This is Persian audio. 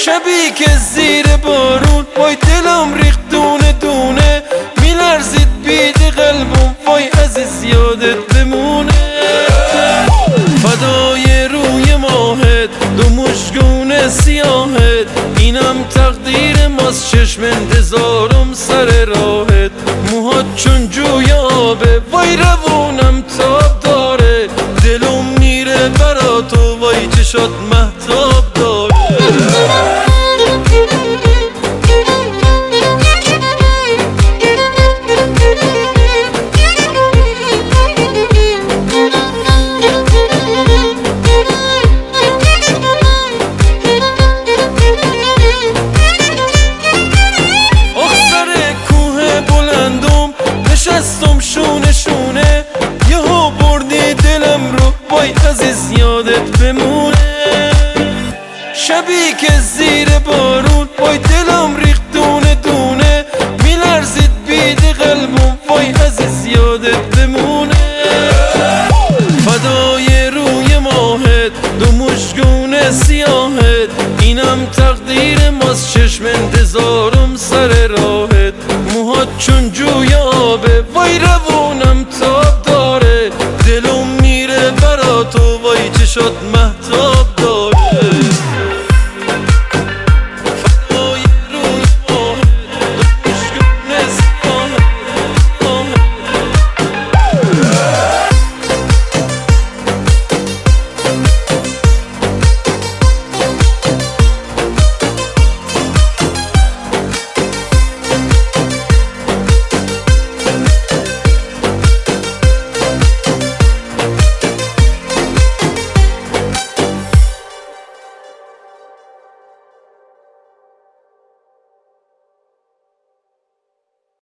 شبی که زیر بارون وای دلم ریخت دونه دونه، میلرزید بید قلبم وای عزیز یادت بمونه. فدای روی ماهت دو مشگون سیاهت، اینم تقدیر ماست چشم انتظارم سر راهت. موهات چون جوی آبه وای روونم تاب داره، دلم میره برا تو وای چشات مهتاب داره. نشستم شونه شونه یهو بردی دلم رو وای عزیز یادت بمونه. شبی که زیر بارون وای دلم ریخت دونه دونه، میلرزید بید قلبم وای عزیز یادت بمونه. فدای روی ماهت دو مشگون سیاهت، اینم تقدیر ماست چشم انتظارم سر راه.